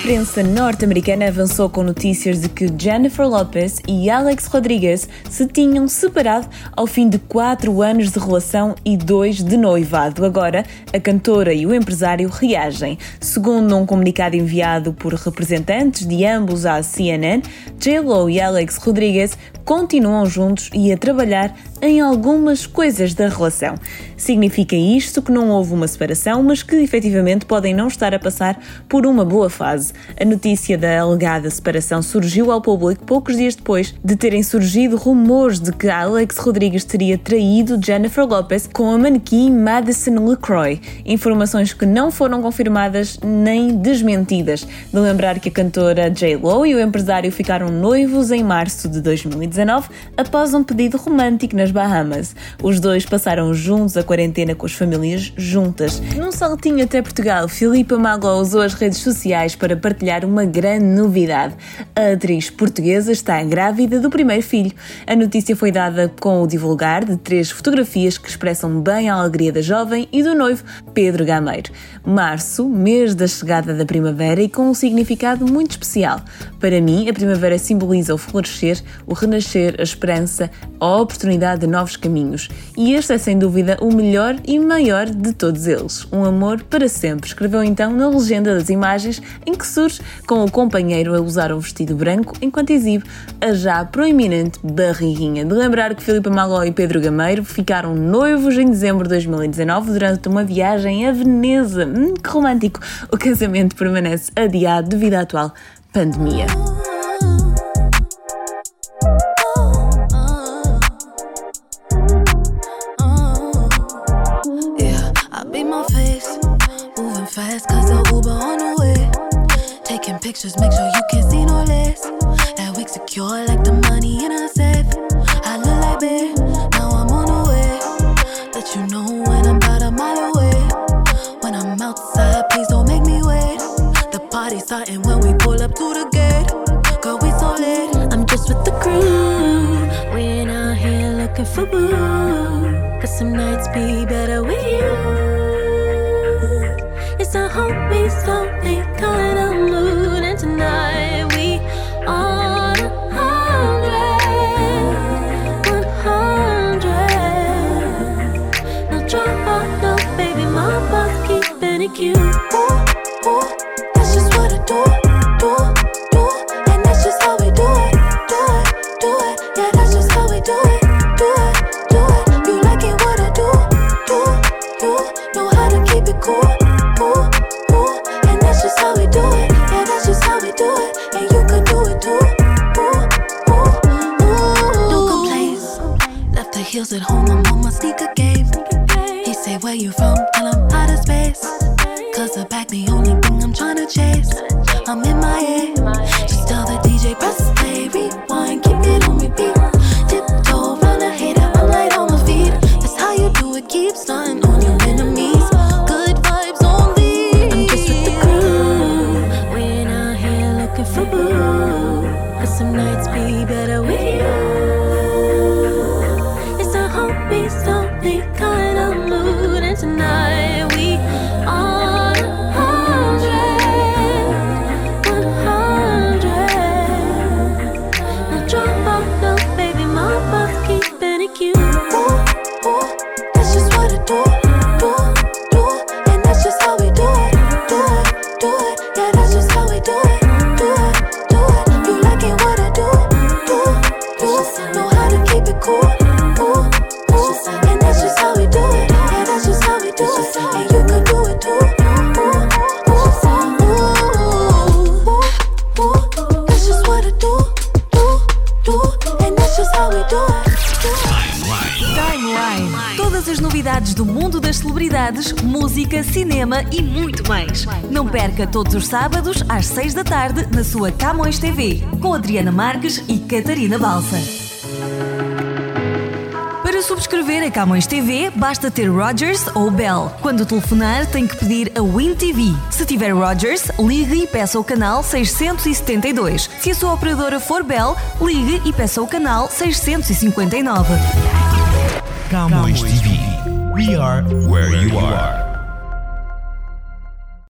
imprensa norte-americana avançou com notícias de que Jennifer Lopez e Alex Rodriguez se tinham separado ao fim de 4 anos de relação e 2 de noivado. Agora, a cantora e o empresário reagem. Segundo um comunicado enviado por representantes de ambos à CNN, J.Lo e Alex Rodriguez continuam juntos e a trabalhar em algumas coisas da relação. Significa isto que não houve uma separação, mas que efetivamente podem não estar a passar por uma boa fase. A notícia da alegada separação surgiu ao público poucos dias depois de terem surgido rumores de que Alex Rodriguez teria traído Jennifer Lopez com a manequim Madison LeCroy. Informações que não foram confirmadas nem desmentidas. De lembrar que a cantora J.Lo e o empresário ficaram noivos em março de 2019 após um pedido romântico nas Bahamas. Os dois passaram juntos a quarentena com as famílias juntas. Num saltinho até Portugal, Philippa Malo usou as redes sociais para partilhar uma grande novidade. A atriz portuguesa está grávida do primeiro filho. A notícia foi dada com o divulgar de 3 fotografias que expressam bem a alegria da jovem e do noivo Pedro Gameiro. Março, mês da chegada da primavera e com um significado muito especial. Para mim, a primavera simboliza o florescer, o renascer, a esperança, a oportunidade de novos caminhos. E este é sem dúvida o melhor e maior de todos eles. Um amor para sempre, escreveu então na legenda das imagens em que surge com o companheiro a usar um vestido branco enquanto exibe a já proeminente barriguinha. De lembrar que Philippa Malo e Pedro Gameiro ficaram noivos em dezembro de 2019 durante uma viagem a Veneza. Que romântico! O casamento permanece adiado devido à atual pandemia. Fast cause the Uber on the way. Taking pictures, make sure you can't see no less. That wig secure like the money in a safe. I look like babe, now I'm on the way. Let you know when I'm about a mile away. When I'm outside, please don't make me wait. The party's starting when we pull up to the gate. Girl, we so late. I'm just with the crew. We ain't out here looking for boo. Cause some nights be better with you. It's a homie slowly kind of mood, and tonight we on 100. No drama, no baby, my boss keeping it cute. Ooh, ooh, that's just what I do, and that's just how we do it, yeah, that's just how we do it, You like it what I do, know how to keep it cool. Heels at home, I'm on my sneaker game. He say, where you from? Tell him out of space. Cause the back the only thing I'm tryna chase. I'm in my head. Just tell the DJ, press play, rewind, keep it on repeat. Tiptoe round the hater, I'm light on my feet. That's how you do it, keep stunting on your enemies. Good vibes only. I'm just with the crew. We ain't out here looking for boo. Cause some nights be better with you. Slowly kind of mood, and tonight we on 100. No drama, no baby, my boss keeping it cute. Ooh, ooh, that's just what I do, and that's just how we do it, yeah, that's just how we do it, You like it what I do, know how to keep it cool. And that's just how we do it, yeah, that's just how we do it, and you can do it too. That's just what I do, and that's just how we do it. Timeline. Todas as novidades do mundo das celebridades, música, cinema e muito mais. Não perca todos os sábados às 6 da tarde na sua Camões TV, com Adriana Marques e Catarina Balsa. Para subscrever a Camões TV, basta ter Rogers ou Bell. Quando telefonar, tem que pedir a Win TV. Se tiver Rogers, ligue e peça o canal 672. Se a sua operadora for Bell, ligue e peça o canal 659. Camões TV. We are where you are.